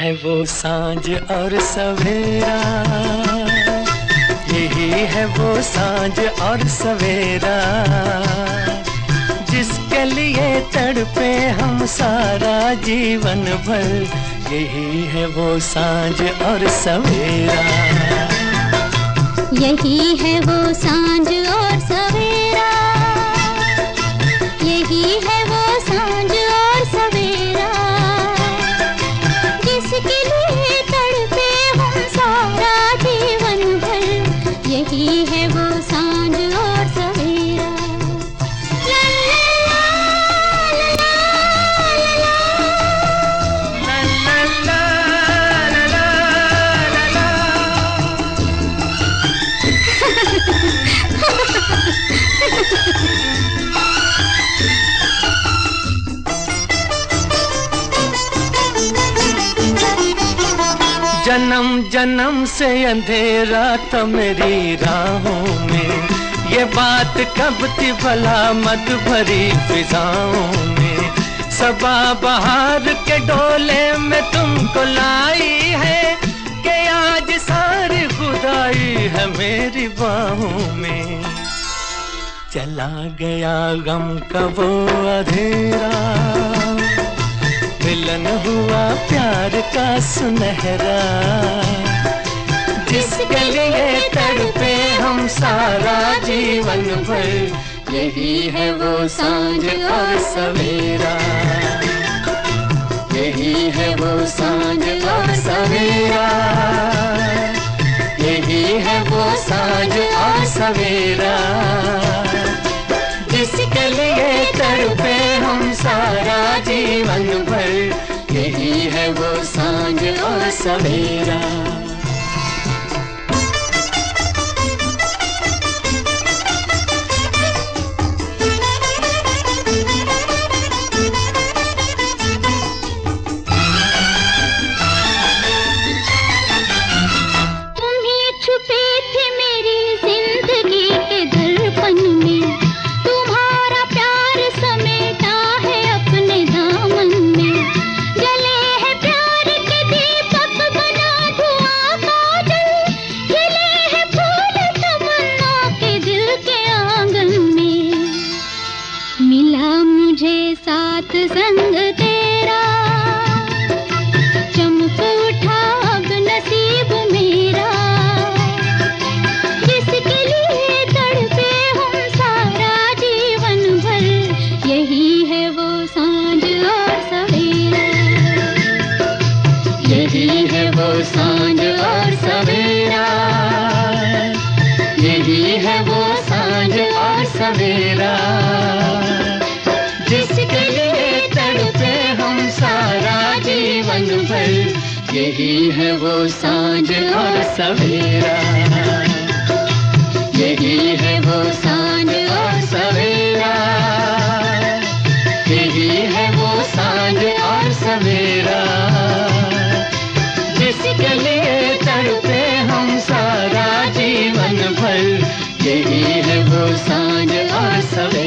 है वो सांझ और सवेरा, यही है वो सांझ और सवेरा, जिसके लिए तड़पे हम सारा जीवन भर। यही है वो सांझ और सवेरा, यही है वो सांझ और सवेरा, यही है वो सांझ और सवेरा, जिसके लिए तड़पे हम सारा जीवन भर। यही है वो सांझ और सवेरा। जन्म जन्म से अंधेरा था मेरी राहों में, ये बात कब थी भला मत भरी फिजाओं में। सबा बहार के डोले में तुमको लाई है, कि आज सारी खुदाई है मेरी बाहों में। चला गया गम का वो अंधेरा, मिलन हुआ प्यार का सुनहरा, जिसके लिए तड़पे हम सारा जीवन भर। यही है वो सांझ और सवेरा, यही है वो सांझ और सवेरा, यही है वो सांझ और सवेरा, जिसके लिए तड़पे हम सारा जीवन भर। यही है वो सांझ और सवेरा। साथ संग तेरा, चमक उठा अब नसीब मेरा, जिसके लिए तड़पे हम सारा जीवन भर। यही है वो सांझ और सवेरा, यही है वो सांझ और सवेरा, यही है वो सांझ और सवेरा, जिसके लिए तड़पे हम सारा जीवन भर। यही है वो सांझ और सवेरा, यही है वो सांझ और सवेरा, यही है वो सांझ और सवेरा, जिसके लिए तड़पे हम सारा जीवन भर। यही है वो सांझ और सवेरा।